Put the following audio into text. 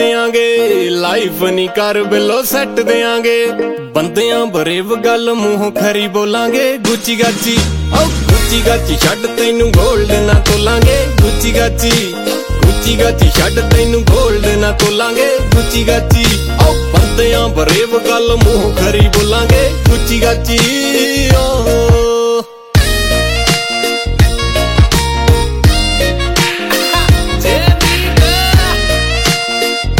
देंगे लाइफ नी कर below set देंगे बंदियां बरेव गल मूंह खरी बोलांगे गुची गाची ओ गुची गाची छड्ड तैनू गोल्ड ना तोलांगे गुची गाची छड्ड तैनू गोल्ड ना तोलांगे गुची गाची ओ बंदियां बरेव गल मूंह खरी बोलांगे गुची गाची ओ